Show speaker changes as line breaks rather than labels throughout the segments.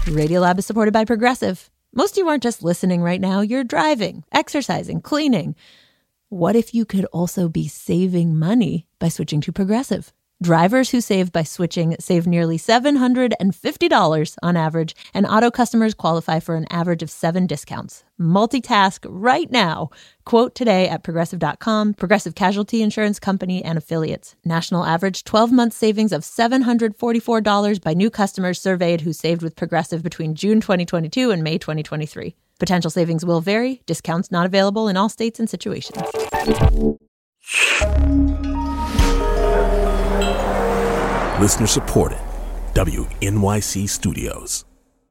Radiolab is supported by Progressive. Most of you aren't just listening right now. You're driving, exercising, cleaning. What if you could also be saving money by switching to Progressive? Drivers who save by switching save nearly $750 on average, and auto customers qualify for an average of 7 discounts. Multitask right now. Quote today at Progressive.com. Progressive Casualty Insurance Company and Affiliates. National average 12-month savings of $744 by new customers surveyed who saved with Progressive between June 2022 and May 2023. Potential savings will vary. Discounts not available in all states and situations.
Listener supported. WNYC Studios.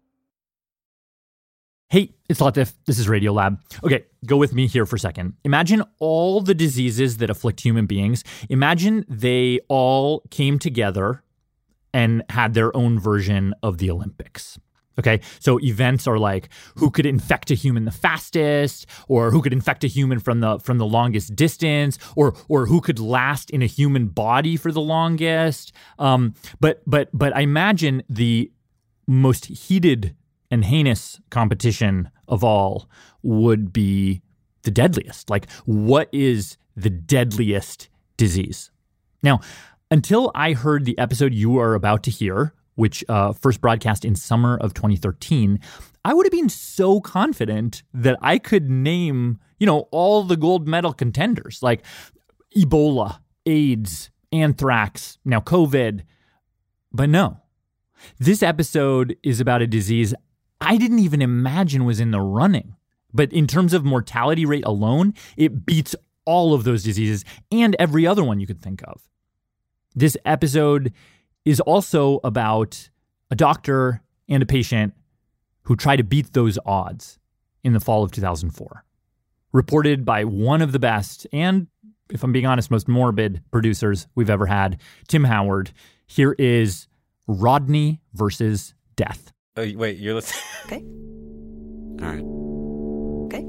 Hey, it's Latif. This is Radiolab. Okay, go with me here for a second. Imagine all the diseases that afflict human beings. Imagine they all came together and had their own version of the Olympics. Okay, so events are like who could infect a human the fastest, or who could infect a human from the longest distance, or who could last in a human body for the longest. But I imagine the most heated and heinous competition of all would be the deadliest. Like, what is the deadliest disease? Now, until I heard the episode you are about to hear, which first broadcast in summer of 2013, I would have been so confident that I could name, all the gold medal contenders like Ebola, AIDS, anthrax, now COVID. But no, this episode is about a disease I didn't even imagine was in the running. But in terms of mortality rate alone, it beats all of those diseases and every other one you could think of. This episode is also about a doctor and a patient who try to beat those odds in the fall of 2004. Reported by one of the best and, if I'm being honest, most morbid producers we've ever had, Tim Howard. Here is Rodney versus Death.
Oh, wait, you're listening?
Okay.
All right.
Okay.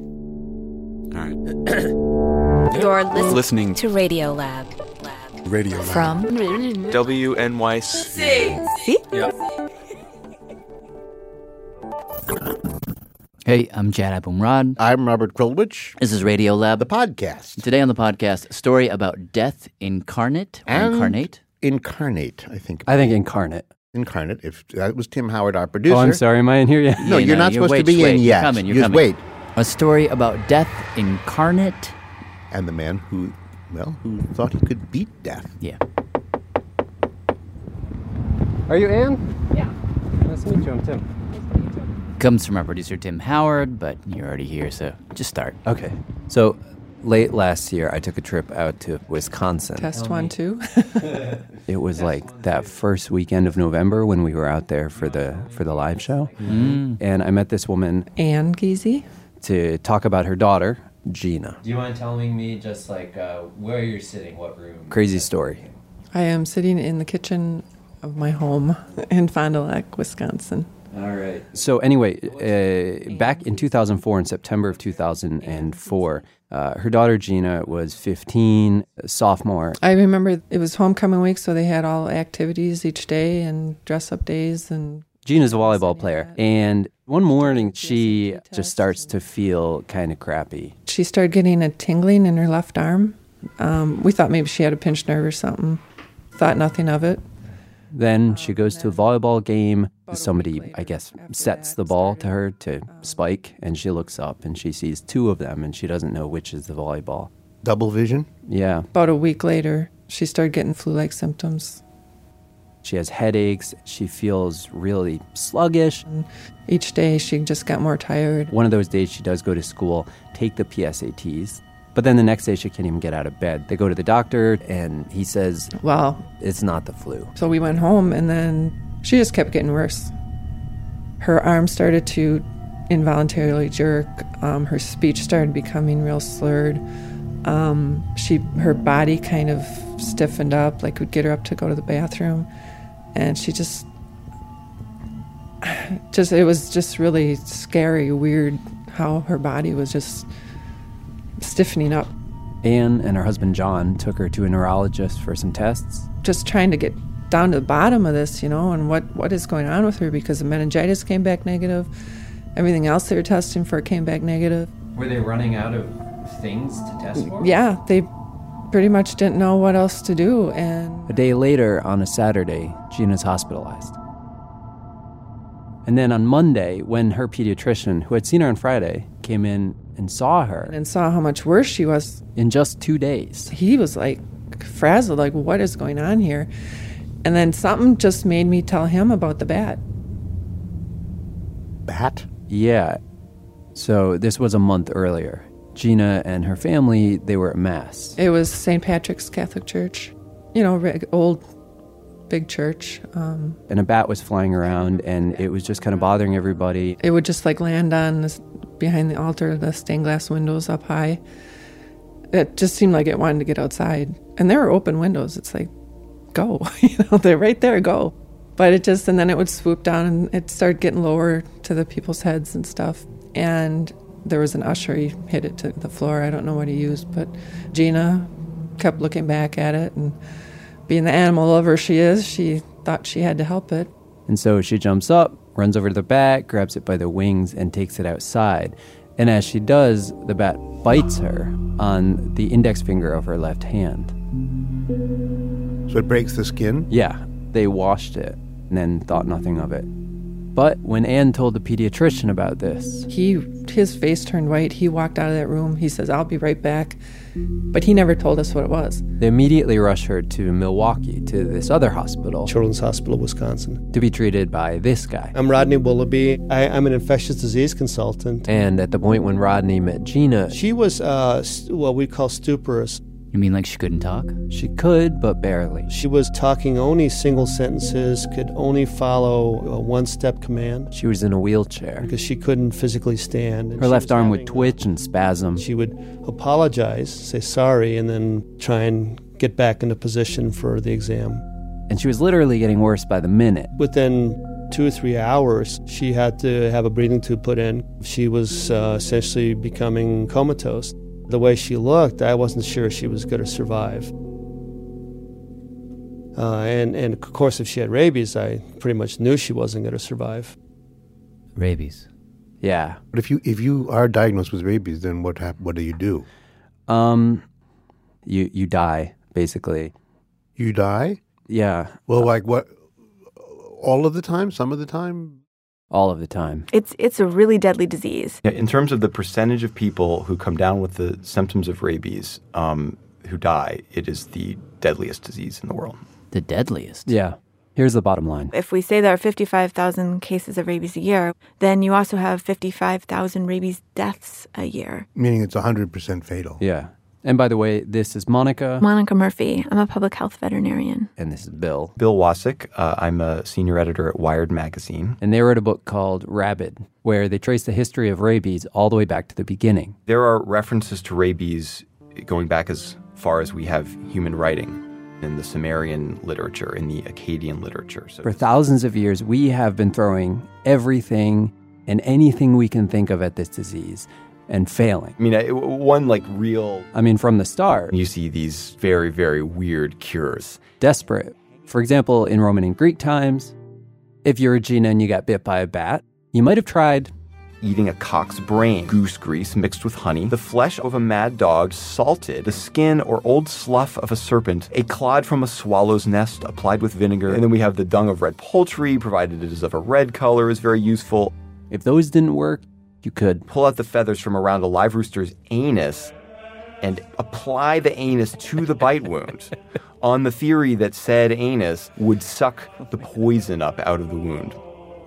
All right.
You're
listening
to Radiolab.
Radio Lab.
From
WNYC.
See?
Yep.
Hey, I'm Jad Abumrad.
I'm Robert Krulwich.
This is Radiolab.
The podcast.
Today on the podcast, a story about death incarnate. Incarnate,
I think.
Incarnate.
Incarnate. If that was Tim Howard, our producer.
Oh, I'm sorry. Am I in here yet?
No, you're not supposed to be in yet.
You're coming.
Just wait.
A story about death incarnate.
And the man who thought he could beat death.
Yeah.
Are you Ann? Yeah. Nice to meet you. I'm Tim.
Comes from our producer, Tim Howard, but you're already here, so just start.
Okay. So, late last year, I took a trip out to Wisconsin.
Test 1, 2.
It was like that first weekend of November when we were out there for the live show.
Mm.
And I met this woman,
Ann Giese.
to talk about her daughter, Gina.
Do you mind telling me just like where you're sitting, what room?
Crazy story.
I am sitting in the kitchen of my home in Fond du Lac, Wisconsin.
All right.
So anyway, back in 2004, in September of 2004, her daughter Gina was 15, sophomore.
I remember it was homecoming week, so they had all activities each day and dress-up days. And
Gina's a volleyball player, and one morning she just starts to feel kind of crappy.
she started getting a tingling in her left arm. We thought maybe she had a pinched nerve or something. Thought nothing of it.
Then she goes to a volleyball game. Somebody, I guess, sets the ball to her to spike, and she looks up and she sees two of them, and she doesn't know which is the volleyball.
Double vision?
Yeah.
About a week later, she started getting flu-like symptoms.
She has headaches. She feels really sluggish.
And each day, she just got more tired.
One of those days, she does go to school, take the PSATs. But then the next day, she can't even get out of bed. They go to the doctor, and he says,
well,
it's not the flu.
So we went home, and then she just kept getting worse. Her arm started to involuntarily jerk. Her speech started becoming real slurred. Her body kind of stiffened up, like we'd get her up to go to the bathroom. And she just it was just really scary, weird how her body was just stiffening up.
Anne and her husband John took her to a neurologist for some tests.
Just trying to get down to the bottom of this, and what is going on with her, because the meningitis came back negative. Everything else they were testing for came back negative.
Were they running out of things to test for?
Yeah, they pretty much didn't know what else to do. And
a day later, on a Saturday, Gina's hospitalized. And then on Monday, when her pediatrician, who had seen her on Friday, came in and saw her.
And saw how much worse she was.
In just 2 days.
He was frazzled, what is going on here? And then something just made me tell him about the bat.
Bat?
Yeah. So this was a month earlier. Gina and her family, they were at Mass.
It was St. Patrick's Catholic Church. Old, big church.
And a bat was flying around, and it was just kind of bothering everybody.
It would just land on behind the altar, the stained glass windows up high. It just seemed like it wanted to get outside. And there were open windows. It's go. They're right there, go. But and then it would swoop down, and it started getting lower to the people's heads and stuff. And there was an usher, he hit it to the floor. I don't know what he used, but Gina kept looking back at it, and being the animal lover she is, she thought she had to help it.
And so she jumps up, runs over to the bat, grabs it by the wings, and takes it outside. And as she does, the bat bites her on the index finger of her left hand.
So it breaks the skin?
Yeah, they washed it and then thought nothing of it. But when Anne told the pediatrician about this...
His face turned white. He walked out of that room. He says, I'll be right back. But he never told us what it was.
They immediately rushed her to Milwaukee, to this other hospital.
Children's Hospital, Wisconsin.
To be treated by this guy.
I'm Rodney Willoughby. I'm an infectious disease consultant.
And at the point when Rodney met Gina...
She was what we call stuporous.
You mean she couldn't talk?
She could, but barely.
She was talking only single sentences, could only follow a one-step command.
She was in a wheelchair.
Because she couldn't physically stand.
Her left arm would twitch and spasm.
She would apologize, say sorry, and then try and get back into position for the exam.
And she was literally getting worse by the minute.
Within 2 or 3 hours, she had to have a breathing tube put in. She was essentially becoming comatose. The way she looked, I wasn't sure she was going to survive. And of course, if she had rabies, I pretty much knew she wasn't going to survive.
Rabies?
Yeah.
But if you are diagnosed with rabies, then what do you do?
You die, basically.
You die?
Yeah.
Well, what? All of the time? Some of the time?
All of the time.
It's a really deadly disease.
Yeah, in terms of the percentage of people who come down with the symptoms of rabies who die, it is the deadliest disease in the world.
The deadliest?
Yeah. Here's the bottom line.
If we say there are 55,000 cases of rabies a year, then you also have 55,000 rabies deaths a year.
Meaning it's 100% fatal.
Yeah. And by the way, this is Monica.
Monica Murphy. I'm a public health veterinarian.
And this is Bill.
Bill Wasik. I'm a senior editor at Wired magazine.
And they wrote a book called Rabid, where they trace the history of rabies all the way back to the beginning.
There are references to rabies going back as far as we have human writing in the Sumerian literature, in the Akkadian literature. So
for thousands of years, we have been throwing everything and anything we can think of at this disease and failing.
I mean, one real...
from the start.
You see these very, very weird cures.
Desperate. For example, in Roman and Greek times, if you're a Gina and you got bit by a bat, you might have tried
eating a cock's brain, goose grease mixed with honey, the flesh of a mad dog salted, the skin or old slough of a serpent, a clod from a swallow's nest applied with vinegar, and then we have the dung of red poultry, provided it is of a red color, is very useful.
If those didn't work, you could
pull out the feathers from around a live rooster's anus and apply the anus to the bite wound on the theory that said anus would suck the poison up out of the wound.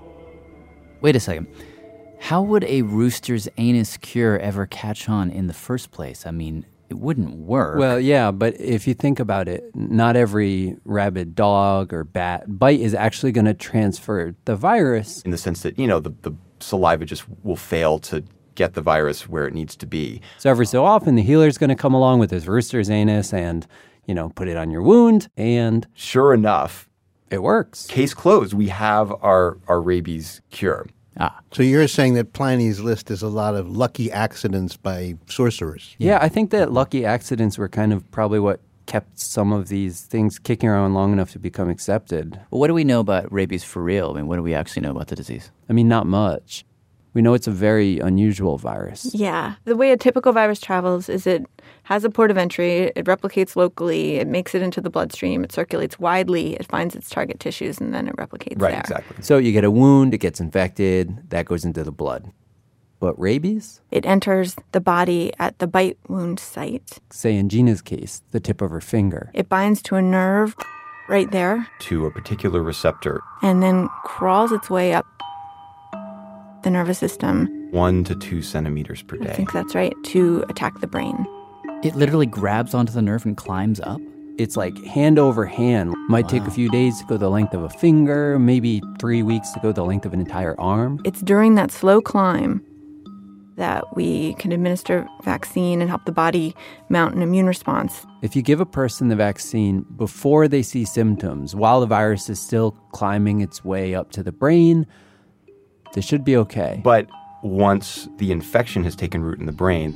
Wait a second. How would a rooster's anus cure ever catch on in the first place? It wouldn't work.
Well, yeah, but if you think about it, not every rabid dog or bat bite is actually going to transfer the virus.
In the sense that, the saliva just will fail to get the virus where it needs to be.
So every so often, the healer's going to come along with his rooster's anus and, put it on your wound, and...
Sure enough,
it works.
Case closed. We have our rabies cure.
So you're saying that Pliny's list is a lot of lucky accidents by sorcerers?
Yeah, I think that lucky accidents were kind of probably what kept some of these things kicking around long enough to become accepted.
Well, what do we know about rabies for real? I mean, what do we actually know about the disease?
I mean, not much. We know it's a very unusual virus.
Yeah. The way a typical virus travels is it has a port of entry, it replicates locally, it makes it into the bloodstream, it circulates widely, it finds its target tissues, and then it replicates there.
Right, exactly.
So you get a wound, it gets infected, that goes into the blood. But rabies?
It enters the body at the bite wound site.
Say in Gina's case, the tip of her finger.
It binds to a nerve right there.
To a particular receptor.
And then crawls its way up the nervous system.
1 to 2 centimeters per day.
I think that's right, to attack the brain.
It literally grabs onto the nerve and climbs up?
It's like hand over hand. Might take a few days to go the length of a finger, maybe 3 weeks to go the length of an entire arm.
It's during that slow climb that we can administer vaccine and help the body mount an immune response.
If you give a person the vaccine before they see symptoms, while the virus is still climbing its way up to the brain, they should be okay.
But once the infection has taken root in the brain,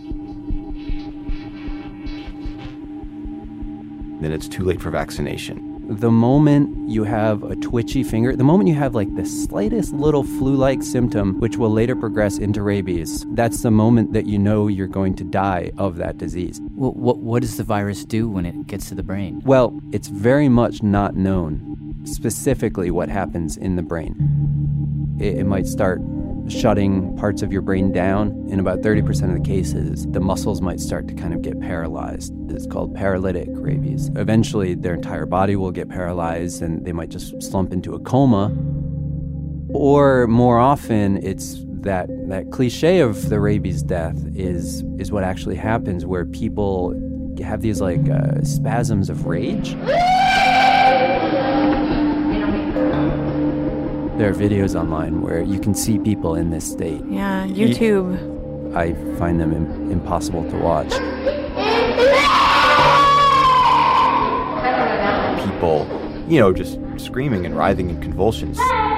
then it's too late for vaccination.
The moment you have a twitchy finger, the moment you have like the slightest little flu-like symptom, which will later progress into rabies, that's the moment that you know you're going to die of that disease.
Well, what does the virus do when it gets to the brain?
Well, it's very much not known specifically what happens in the brain. It might start shutting parts of your brain down. In about 30% of the cases, the muscles might start to kind of get paralyzed. It's called paralytic rabies. Eventually, their entire body will get paralyzed and they might just slump into a coma. Or more often, it's that cliche of the rabies death is what actually happens, where people have these like spasms of rage. There are videos online where you can see people in this state.
Yeah, YouTube.
I find them impossible to watch.
People, just screaming and writhing in convulsions.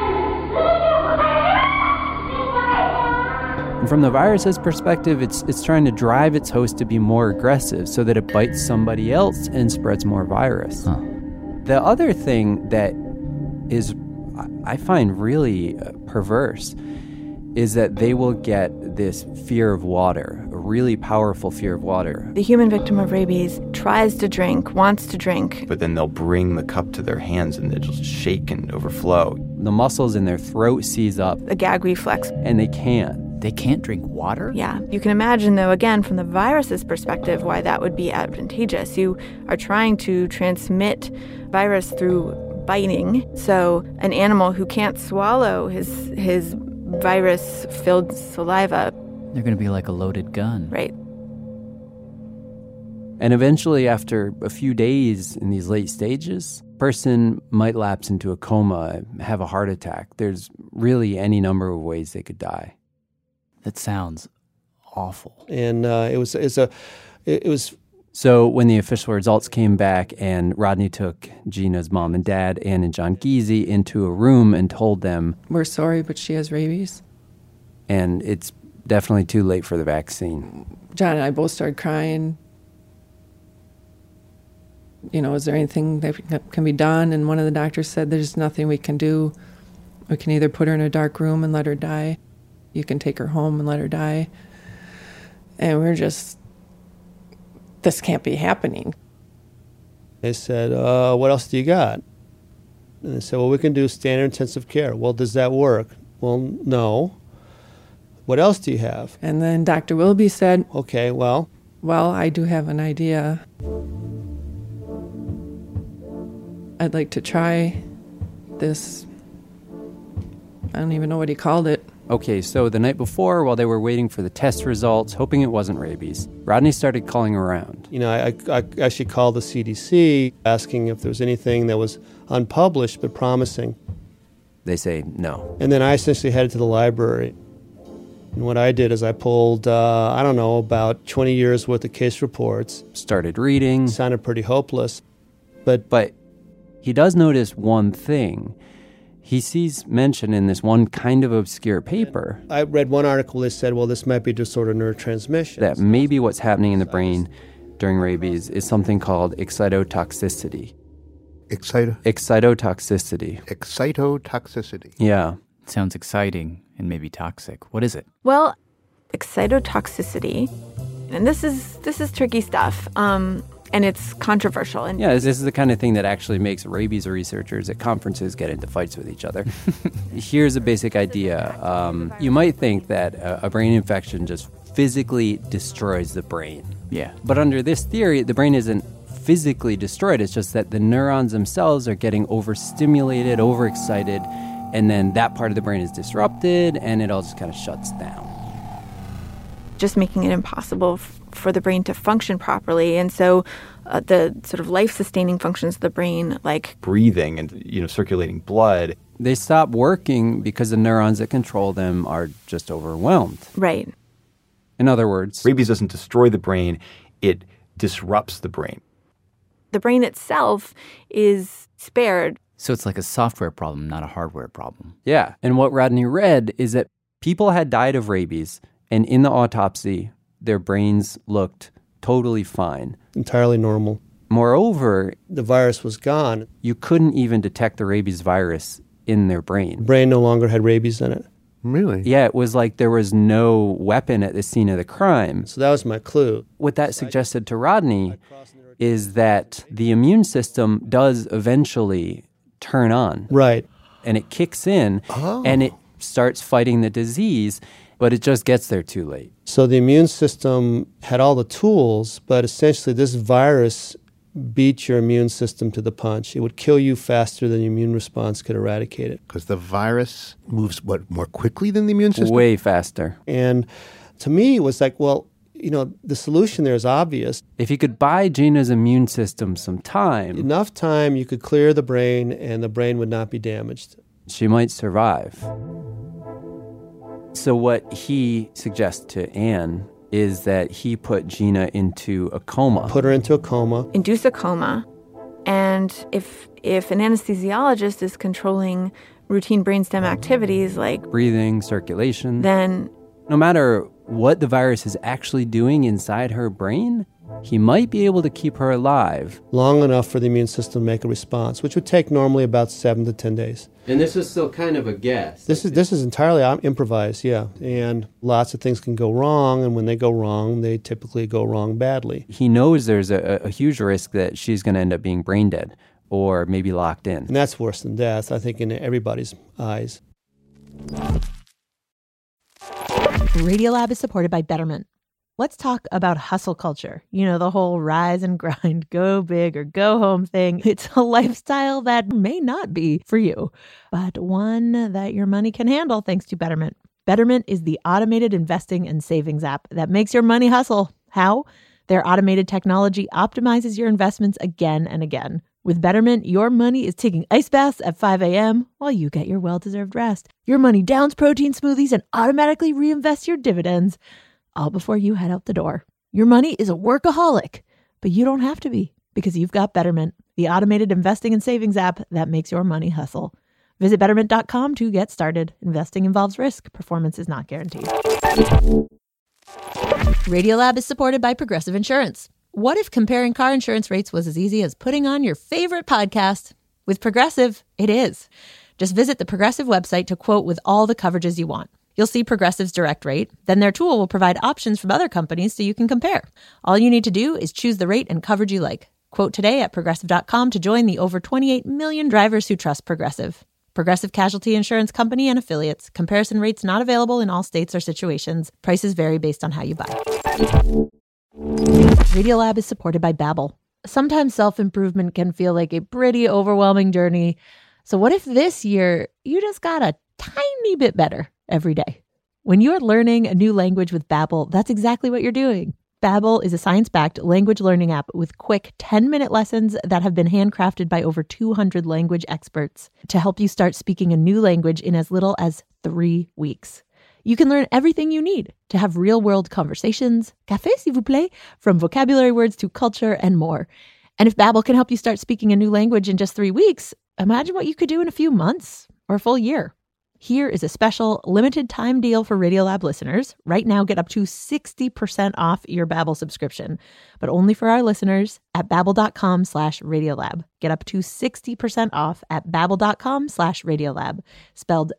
And from the virus's perspective, it's trying to drive its host to be more aggressive so that it bites somebody else and spreads more virus. The other thing that is I find really perverse is that they will get this fear of water, a really powerful fear of water.
The human victim of rabies tries to drink, wants to drink.
But then they'll bring the cup to their hands and they'll just shake and overflow.
The muscles in their throat seize up.
A gag reflex.
And they can't.
They can't drink water?
Yeah. You can imagine, though, again, from the virus's perspective, why that would be advantageous. You are trying to transmit virus through biting. So an animal who can't swallow his virus-filled saliva,
they're going to be like a loaded gun.
Right.
And eventually, after a few days in these late stages, a person might lapse into a coma, have a heart attack. There's really any number of ways they could die.
That sounds awful.
And it was.
So when the official results came back and Rodney took Gina's mom and dad, Ann and John Giese, into a room and told them,
"We're sorry, but she has rabies."
And it's definitely too late for the vaccine.
John and I both started crying. Is there anything that can be done? And one of the doctors said, "There's nothing we can do. We can either put her in a dark room and let her die. You can take her home and let her die." And we're just, this can't be happening.
They said, what else do you got? And they said, well, we can do standard intensive care. Well, does that work? Well, no. What else do you have?
And then Dr. Willoughby said,
okay, well,
I do have an idea. I'd like to try this. I don't even know what he called it.
Okay, so the night before, while they were waiting for the test results, hoping it wasn't rabies, Rodney started calling around.
I actually called the CDC, asking if there was anything that was unpublished but promising.
They say no.
And then I essentially headed to the library. And what I did is I pulled, about 20 years worth of case reports.
Started reading.
Sounded pretty hopeless.
But he does notice one thing. He sees mention in this one kind of obscure paper.
I read one article that said, well, this might be disordered neurotransmission.
That maybe what's happening in the brain during rabies is something called excitotoxicity.
Excitotoxicity.
Excitotoxicity. Yeah.
Sounds exciting and maybe toxic. What is it?
Well, excitotoxicity, and this is tricky stuff, and it's controversial. And
yeah, this is the kind of thing that actually makes rabies researchers at conferences get into fights with each other. Here's a basic idea. You might think that a brain infection just physically destroys the brain.
Yeah.
But under this theory, the brain isn't physically destroyed. It's just that the neurons themselves are getting overstimulated, overexcited, and then that part of the brain is disrupted, and it all just kind of shuts down.
Just making it impossible for the brain to function properly. And so the sort of life-sustaining functions of the brain, like
breathing and circulating blood,
they stop working because the neurons that control them are just overwhelmed.
Right.
In other words,
rabies doesn't destroy the brain, it disrupts the brain.
The brain itself is spared.
So it's like a software problem, not a hardware problem.
Yeah. And what Rodney read is that people had died of rabies, and in the autopsy, their brains looked totally fine.
Entirely normal.
Moreover,
the virus was gone.
You couldn't even detect the rabies virus in their brain.
The brain no longer had rabies in it.
Really?
Yeah, it was like there was no weapon at the scene of the crime.
So that was my clue.
What that suggested to Rodney is that the immune system does eventually turn on.
Right.
And it kicks in, and it starts fighting the disease, but it just gets there too late.
So the immune system had all the tools, but essentially this virus beat your immune system to the punch. It would kill you faster than the immune response could eradicate it.
Because the virus moves, more quickly than the immune system?
Way faster.
And to me, it was like, well, the solution there is obvious.
If you could buy Gina's immune system some time.
Enough time, you could clear the brain, and the brain would not be damaged.
She might survive. So what he suggests to Anne is that he put Gina into a coma.
Put her into a coma.
Induce a coma. And if an anesthesiologist is controlling routine brainstem activities like
breathing, circulation,
then
no matter what the virus is actually doing inside her brain, he might be able to keep her alive
long enough for the immune system to make a response, which would take normally about 7 to 10 days.
And this is still kind of a guess.
This is entirely improvised, yeah. And lots of things can go wrong, and when they go wrong, they typically go wrong badly.
He knows there's a huge risk that she's going to end up being brain dead or maybe locked in.
And that's worse than death, I think, in everybody's eyes.
Radiolab is supported by Betterment. Let's talk about hustle culture. The whole rise and grind, go big or go home thing. It's a lifestyle that may not be for you, but one that your money can handle thanks to Betterment. Betterment is the automated investing and savings app that makes your money hustle. How? Their automated technology optimizes your investments again and again. With Betterment, your money is taking ice baths at 5 a.m. while you get your well-deserved rest. Your money downs protein smoothies and automatically reinvests your dividends, all before you head out the door. Your money is a workaholic, but you don't have to be because you've got Betterment, the automated investing and savings app that makes your money hustle. Visit Betterment.com to get started. Investing involves risk. Performance is not guaranteed. Radiolab is supported by Progressive Insurance. What if comparing car insurance rates was as easy as putting on your favorite podcast? With Progressive, it is. Just visit the Progressive website to quote with all the coverages you want. You'll see Progressive's direct rate. Then their tool will provide options from other companies so you can compare. All you need to do is choose the rate and coverage you like. Quote today at Progressive.com to join the over 28 million drivers who trust Progressive. Progressive Casualty Insurance Company and Affiliates. Comparison rates not available in all states or situations. Prices vary based on how you buy. Radiolab is supported by Babbel. Sometimes self-improvement can feel like a pretty overwhelming journey. So what if this year you just got a tiny bit better every day? When you're learning a new language with Babbel, that's exactly what you're doing. Babbel is a science-backed language learning app with quick 10-minute lessons that have been handcrafted by over 200 language experts to help you start speaking a new language in as little as 3 weeks. You can learn everything you need to have real-world conversations, café s'il vous plaît, from vocabulary words to culture and more. And if Babbel can help you start speaking a new language in just 3 weeks, imagine what you could do in a few months or a full year. Here is a special limited time deal for Radiolab listeners. Right now, get up to 60% off your Babbel subscription, but only for our listeners at babbel.com/Radiolab. Get up to 60% off at babbel.com/Radiolab, spelled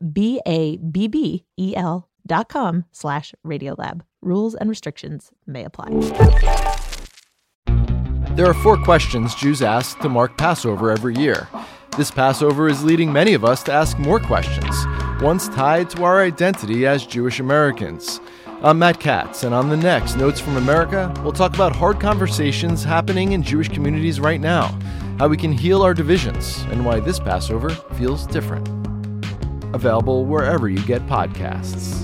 BABBEL.com/Radiolab. Rules and restrictions may apply.
There are 4 questions Jews ask to mark Passover every year. This Passover is leading many of us to ask more questions, ones tied to our identity as Jewish Americans. I'm Matt Katz, and on the next Notes from America, we'll talk about hard conversations happening in Jewish communities right now, how we can heal our divisions, and why this Passover feels different. Available wherever you get podcasts.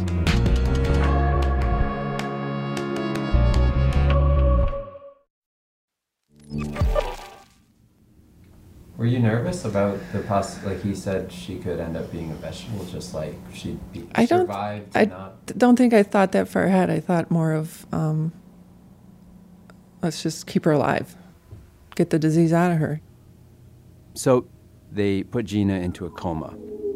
Were you nervous about the like he said she could end up being a vegetable, just like she'd be survived?
I don't think I thought that far ahead. I thought more of, let's just keep her alive, get the disease out of her.
So they put Gina into a coma.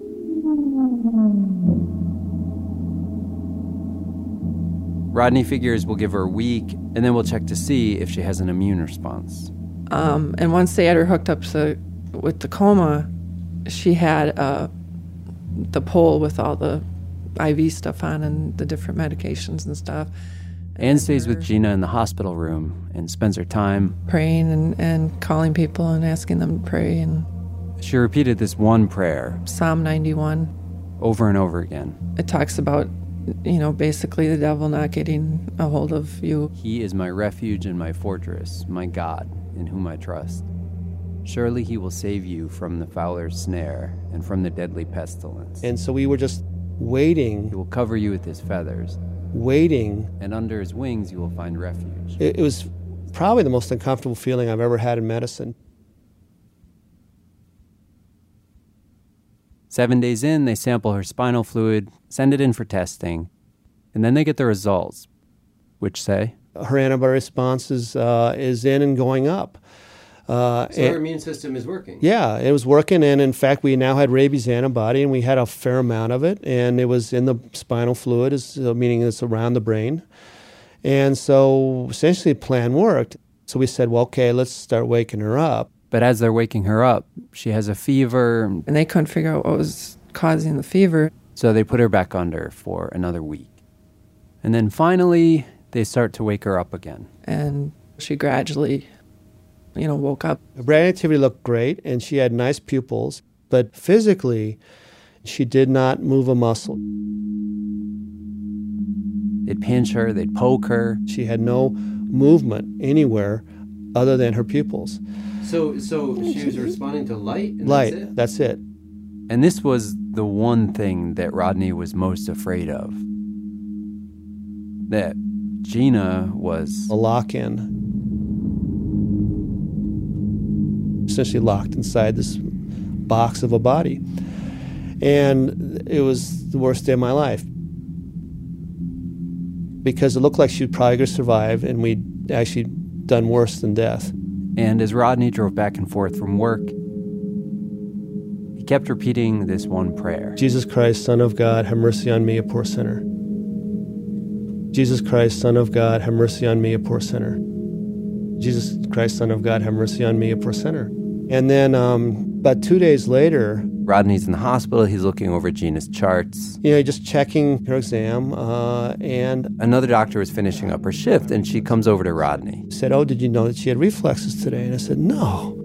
Rodney figures we'll give her a week, and then we'll check to see if she has an immune response.
And once they had her hooked up with the coma, she had the pole with all the IV stuff on and the different medications and stuff.
Anne stays with Gina in the hospital room and spends her time
praying and calling people and asking them to pray. And
she repeated this one prayer,
Psalm 91,
over and over again.
It talks about, basically the devil not getting a hold of you.
He is my refuge and my fortress, my God, in whom I trust. Surely he will save you from the fowler's snare and from the deadly pestilence.
And so we were just waiting.
He will cover you with his feathers.
Waiting.
And under his wings you will find refuge.
It was probably the most uncomfortable feeling I've ever had in medicine.
7 days in, they sample her spinal fluid, send it in for testing, and then they get the results, which say
her antibody response is in and going up.
So her immune system is working.
Yeah, it was working, and in fact, we now had rabies antibody, and we had a fair amount of it, and it was in the spinal fluid, meaning it's around the brain. And so essentially the plan worked. So we said, well, okay, let's start waking her up.
But as they're waking her up, she has a fever.
And they couldn't figure out what was causing the fever.
So they put her back under for another week. And then finally, they start to wake her up again.
And she gradually, woke up.
Her brain activity looked great, and she had nice pupils. But physically, she did not move a muscle.
They'd pinch her, they'd poke her.
She had no movement anywhere other than her pupils.
So she was responding to light? And
light, that's it.
And this was the one thing that Rodney was most afraid of. That Gina was
a lock-in. Essentially locked inside this box of a body. And it was the worst day of my life. Because it looked like she was probably going to survive, and we'd actually done worse than death.
And as Rodney drove back and forth from work, he kept repeating this one prayer.
Jesus Christ, Son of God, have mercy on me, a poor sinner. Jesus Christ, Son of God, have mercy on me, a poor sinner. Jesus Christ, Son of God, have mercy on me, a poor sinner. And then about 2 days later,
Rodney's in the hospital. He's looking over Gina's charts.
Just checking her exam. And
another doctor was finishing up her shift, and she comes over to Rodney.
Said, "Oh, did you know that she had reflexes today?" And I said, "No."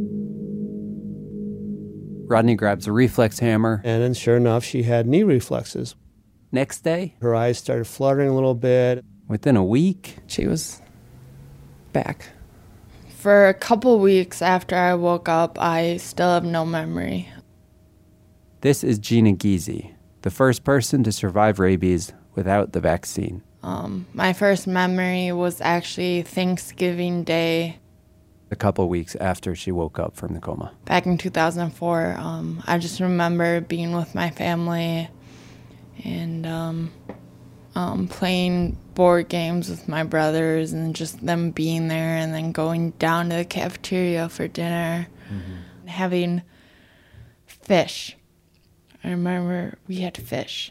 Rodney grabs a reflex hammer.
And then sure enough, she had knee reflexes.
Next day,
her eyes started fluttering a little bit.
Within a week,
she was back.
For a couple weeks after I woke up, I still have no memory.
This is Gina Giese, the first person to survive rabies without the vaccine.
My first memory was actually Thanksgiving Day.
A couple weeks after she woke up from the coma.
Back in 2004, I just remember being with my family and playing board games with my brothers and just them being there and then going down to the cafeteria for dinner, having fish. I I remember we had fish.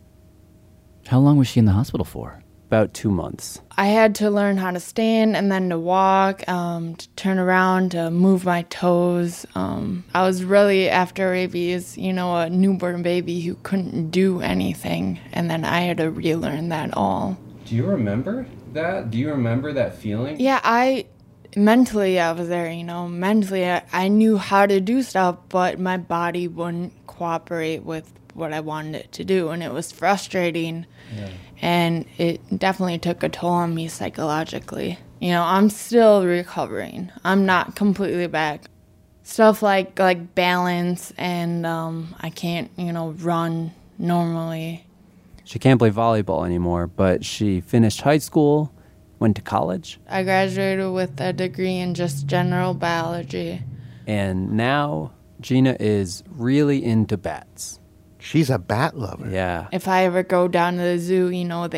How long was she in the hospital for?
About 2 months.
I had to learn how to stand and then to walk, to turn around, to move my toes. I was really, after rabies, a newborn baby who couldn't do anything. And then I had to relearn that all.
Do you remember that? Do you remember that feeling?
Yeah, mentally I was there, Mentally I knew how to do stuff, but my body wouldn't cooperate with what I wanted it to do. And it was frustrating. Yeah. And it definitely took a toll on me psychologically. I'm still recovering. I'm not completely back. Stuff like balance and I can't, run normally.
She can't play volleyball anymore, but she finished high school, went to college.
I graduated with a degree in just general biology.
And now Gina is really into bats.
She's a bat lover.
Yeah.
If I ever go down to the zoo,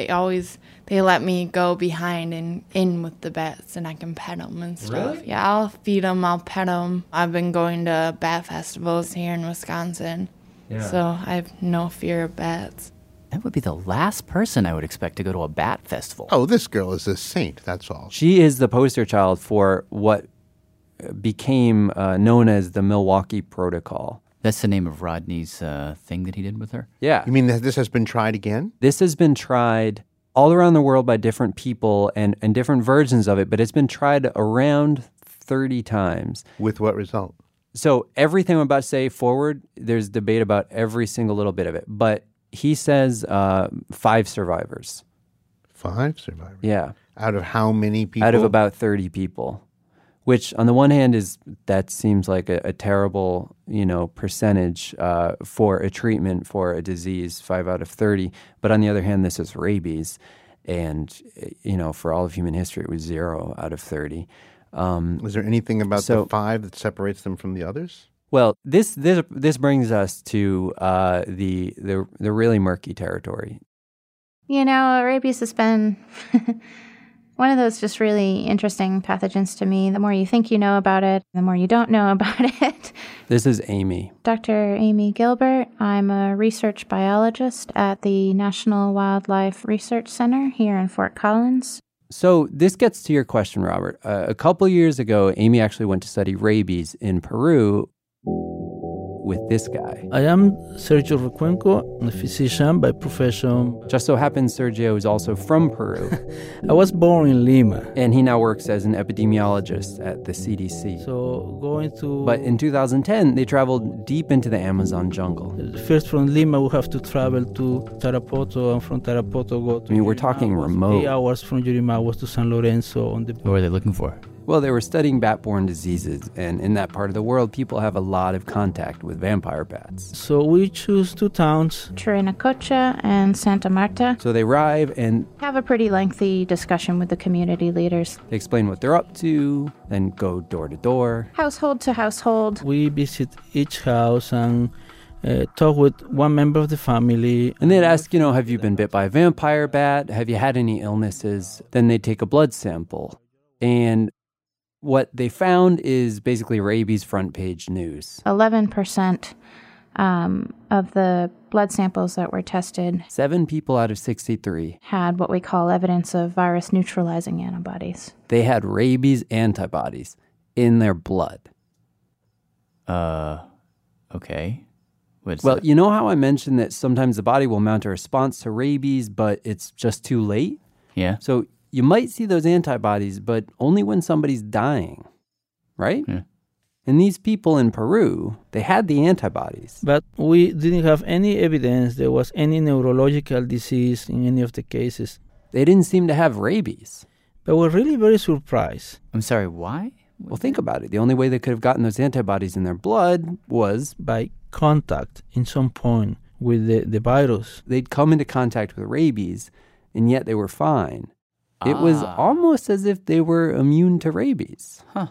they let me go behind and in with the bats and I can pet them and stuff.
Really?
Yeah, I'll feed them, I'll pet them. I've been going to bat festivals here in Wisconsin. Yeah. So I have no fear of bats.
That would be the last person I would expect to go to a bat festival.
Oh, this girl is a saint, that's all.
She is the poster child for what became known as the Milwaukee Protocol.
That's the name of Rodney's thing that he did with her?
Yeah.
You mean that this has been tried again?
This has been tried all around the world by different people and different versions of it, but it's been tried around 30 times.
With what result?
So everything I'm about to say forward, there's debate about every single little bit of it. But he says 5 survivors.
5 survivors?
Yeah.
Out of how many people?
Out of about 30 people. Which, on the one hand, that seems like a terrible, percentage for a treatment for a disease, 5 out of 30. But on the other hand, this is rabies, and for all of human history, it was 0 out of 30.
Was there anything about the 5 that separates them from the others?
Well, this brings us to the really murky territory.
Rabies has been one of those just really interesting pathogens to me. The more you think you know about it, the more you don't know about it.
This is Amy.
Dr. Amy Gilbert. I'm a research biologist at the National Wildlife Research Center here in Fort Collins.
So this gets to your question, Robert. A couple years ago, Amy actually went to study rabies in Peru with this guy.
I am Sergio Recuenco, a physician by profession.
Just so happens Sergio is also from Peru.
I was born in Lima.
And he now works as an epidemiologist at the CDC. But in 2010, they traveled deep into the Amazon jungle.
First from Lima, we have to travel to Tarapoto, and from Tarapoto go to
we're talking remote.
8 hours from Yurimaguas to San Lorenzo.
What were they looking for?
Well, they were studying bat-borne diseases, and in that part of the world, people have a lot of contact with vampire bats.
So we choose 2 towns,
Chirinacocha and Santa Marta.
So they arrive and
have a pretty lengthy discussion with the community leaders.
They explain what they're up to, then go door to door.
Household to household.
We visit each house and talk with one member of the family.
And they'd ask, have you been bit by a vampire bat? Have you had any illnesses? Then they'd take a blood sample. And what they found is basically rabies front page news.
11% of the blood samples that were tested,
7 people out of 63,
had what we call evidence of virus neutralizing antibodies.
They had rabies antibodies in their blood.
Okay.
Well, you know how I mentioned that sometimes the body will mount a response to rabies, but it's just too late?
Yeah.
So you might see those antibodies, but only when somebody's dying, right?
Yeah.
And these people in Peru, they had the antibodies.
But we didn't have any evidence there was any neurological disease in any of the cases.
They didn't seem to have rabies.
But we're really very surprised.
I'm sorry, why?
Well, think about it. The only way they could have gotten those antibodies in their blood was
by contact in some point with the virus.
They'd come into contact with rabies, and yet they were fine. It was almost as if they were immune to rabies.
Huh.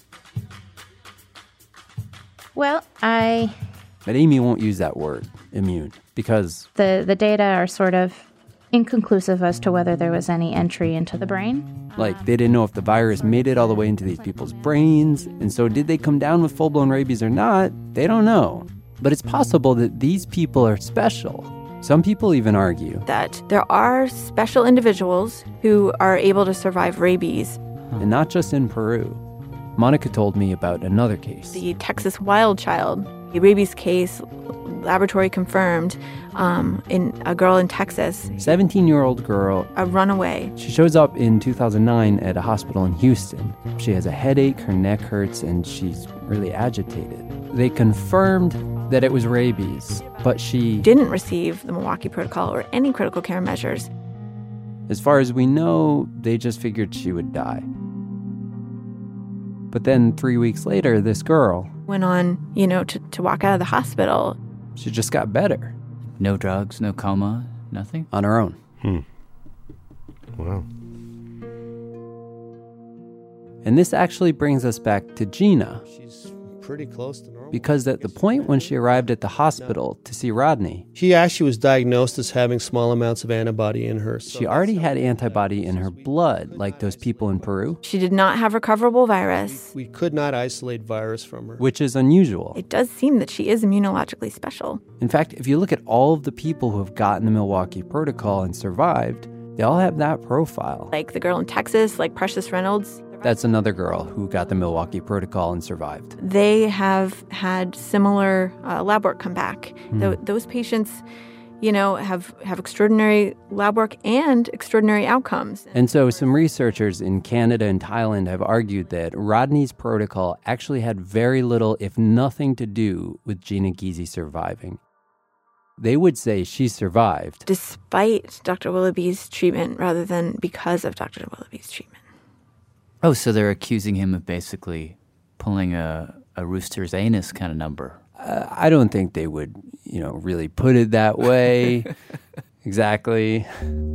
Well,
But Amy won't use that word, immune, because
the data are sort of inconclusive as to whether there was any entry into the brain.
Like, they didn't know if the virus made it all the way into these people's brains. And so did they come down with full-blown rabies or not? They don't know. But it's possible that these people are special. Some people even argue
that there are special individuals who are able to survive rabies.
And not just in Peru. Monica told me about another case.
The Texas wild child, a rabies case, laboratory confirmed, in a girl in Texas.
17-year-old girl.
A runaway.
She shows up in 2009 at a hospital in Houston. She has a headache, her neck hurts, and she's really agitated. They confirmed that it was rabies, but she
didn't receive the Milwaukee Protocol or any critical care measures.
As far as we know, they just figured she would die. But then 3 weeks later, this girl
went on, to walk out of the hospital.
She just got better.
No drugs, no coma, nothing?
On her own.
Wow.
And this actually brings us back to Gina.
She's pretty close to normal.
Because at the point when she arrived at the hospital to see Rodney,
she actually was diagnosed as having small amounts of antibody in her.
She already had antibody in her blood, like those people in Peru.
She did not have recoverable virus.
We could not isolate virus from her.
Which is unusual.
It does seem that she is immunologically special.
In fact, if you look at all of the people who have gotten the Milwaukee Protocol and survived, they all have that profile.
Like the girl in Texas, like Precious Reynolds.
That's another girl who got the Milwaukee Protocol and survived.
They have had similar lab work come back. Those patients, have extraordinary lab work and extraordinary outcomes.
And so some researchers in Canada and Thailand have argued that Rodney's protocol actually had very little, if nothing, to do with Gina Giese surviving. They would say she survived
despite Dr. Willoughby's treatment rather than because of Dr. Willoughby's treatment.
Oh, so they're accusing him of basically pulling a rooster's anus kind of number.
I don't think they would, really put it that way. Exactly.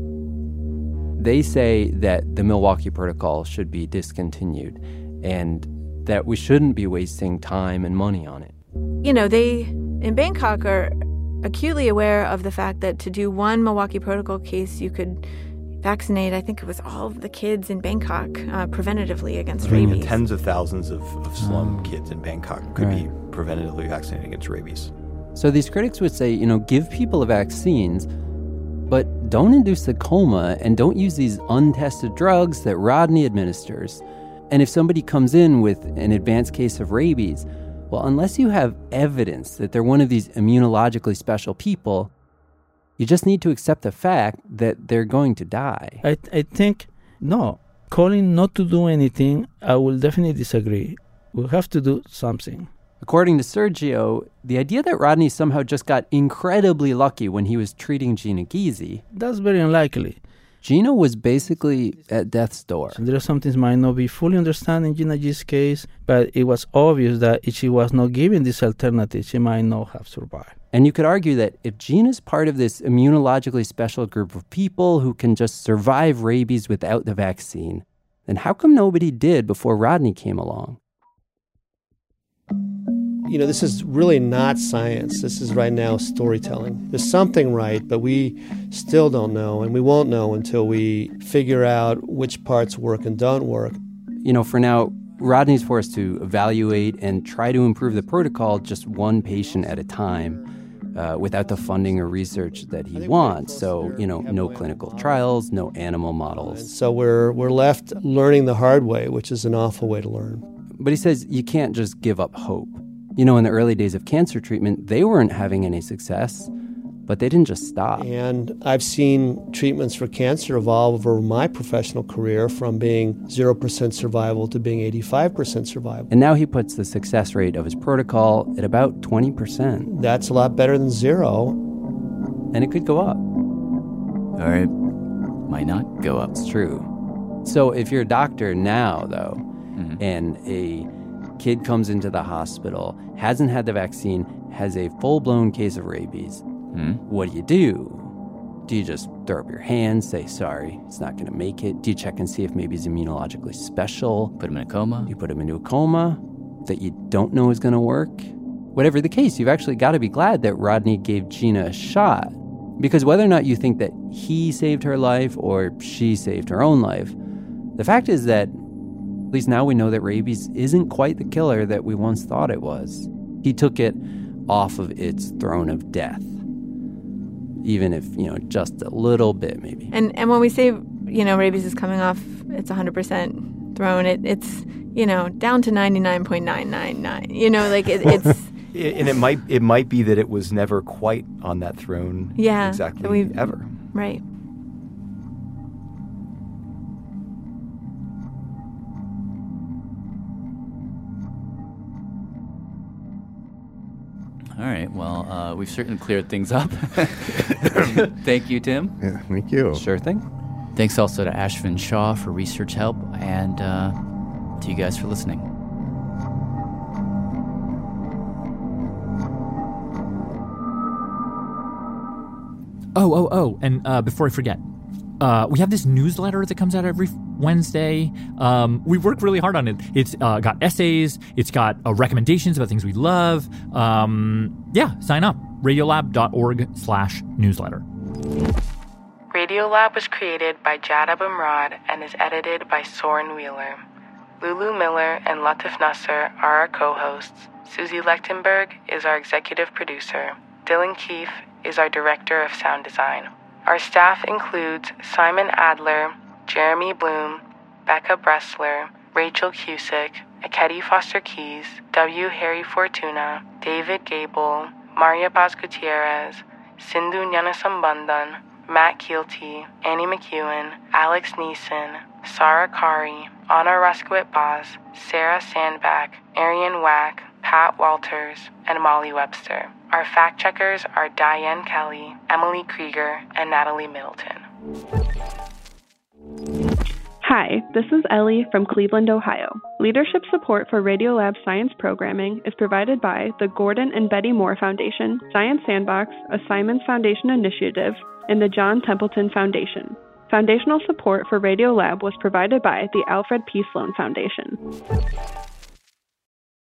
They say that the Milwaukee Protocol should be discontinued and that we shouldn't be wasting time and money on it.
They, in Bangkok, are acutely aware of the fact that to do one Milwaukee Protocol case, you could vaccinate, I think it was all of the kids in Bangkok preventatively against rabies.
Tens of thousands of slum kids in Bangkok could be preventatively vaccinated against rabies.
So these critics would say, give people the vaccines, but don't induce the coma and don't use these untested drugs that Rodney administers. And if somebody comes in with an advanced case of rabies, well, unless you have evidence that they're one of these immunologically special people, you just need to accept the fact that they're going to die.
I think, no. Calling not to do anything, I will definitely disagree. We'll have to do something.
According to Sergio, the idea that Rodney somehow just got incredibly lucky when he was treating Gina Giese...
That's very unlikely.
Gina was basically at death's door.
So there are some things might not be fully understood in Gina Giese's case, but it was obvious that if she was not given this alternative, she might not have survived.
And you could argue that if Gina's part of this immunologically special group of people who can just survive rabies without the vaccine, then how come nobody did before Rodney came along?
This is really not science. This is right now storytelling. There's something right, but we still don't know, and we won't know until we figure out which parts work and don't work.
For now, Rodney's forced to evaluate and try to improve the protocol just one patient at a time without the funding or research that he wants. So, no clinical trials, no animal models.
And so we're left learning the hard way, which is an awful way to learn.
But he says you can't just give up hope. In the early days of cancer treatment, they weren't having any success, but they didn't just stop.
And I've seen treatments for cancer evolve over my professional career from being 0% survival to being 85% survival.
And now he puts the success rate of his protocol at about 20%.
That's a lot better than zero.
And it could go up.
Or it might not go up.
It's true. So if you're a doctor now, though, and a kid comes into the hospital, hasn't had the vaccine, has a full-blown case of rabies, what do? Do you just throw up your hands, say, sorry, it's not going to make it? Do you check and see if maybe he's immunologically special?
Put him in a coma?
You put him into a coma that you don't know is going to work? Whatever the case, you've actually got to be glad that Rodney gave Gina a shot. Because whether or not you think that he saved her life or she saved her own life, the fact is that at least now we know that rabies isn't quite the killer that we once thought it was. He took it off of its throne of death, even if, just a little bit maybe.
And when we say, rabies is coming off its 100% throne, it's, down to 99.999. It's...
And it might be that it was never quite on that throne exactly ever.
Right.
All right. Well, we've certainly cleared things up. Thank you, Tim.
Yeah, thank you.
Sure thing.
Thanks also to Ashvin Shah for research help, and to you guys for listening.
Oh, and before I forget, we have this newsletter that comes out every Wednesday. We work really hard on it. It's got essays. It's got recommendations about things we love. Sign up. Radiolab.org/newsletter.
Radiolab was created by Jad Abumrad and is edited by Soren Wheeler. Lulu Miller and Latif Nasser are our co-hosts. Susie Lechtenberg is our executive producer. Dylan Keefe is our director of sound design. Our staff includes Simon Adler, Jeremy Bloom, Becca Bressler, Rachel Cusick, Akedi Foster Keys, W. Harry Fortuna, David Gable, Maria Paz Gutierrez, Sindhu Nyanasambandan, Matt Keelty, Annie McEwen, Alex Neeson, Sarah Kari, Anna Raskowit-Baz, Sarah Sandback, Arian Wack, Pat Walters, and Molly Webster. Our fact checkers are Diane Kelly, Emily Krieger, and Natalie Middleton.
Hi, this is Ellie from Cleveland, Ohio. Leadership support for Radiolab science programming is provided by the Gordon and Betty Moore Foundation, Science Sandbox, a Simons Foundation initiative, and the John Templeton Foundation. Foundational support for Radiolab was provided by the Alfred P. Sloan Foundation.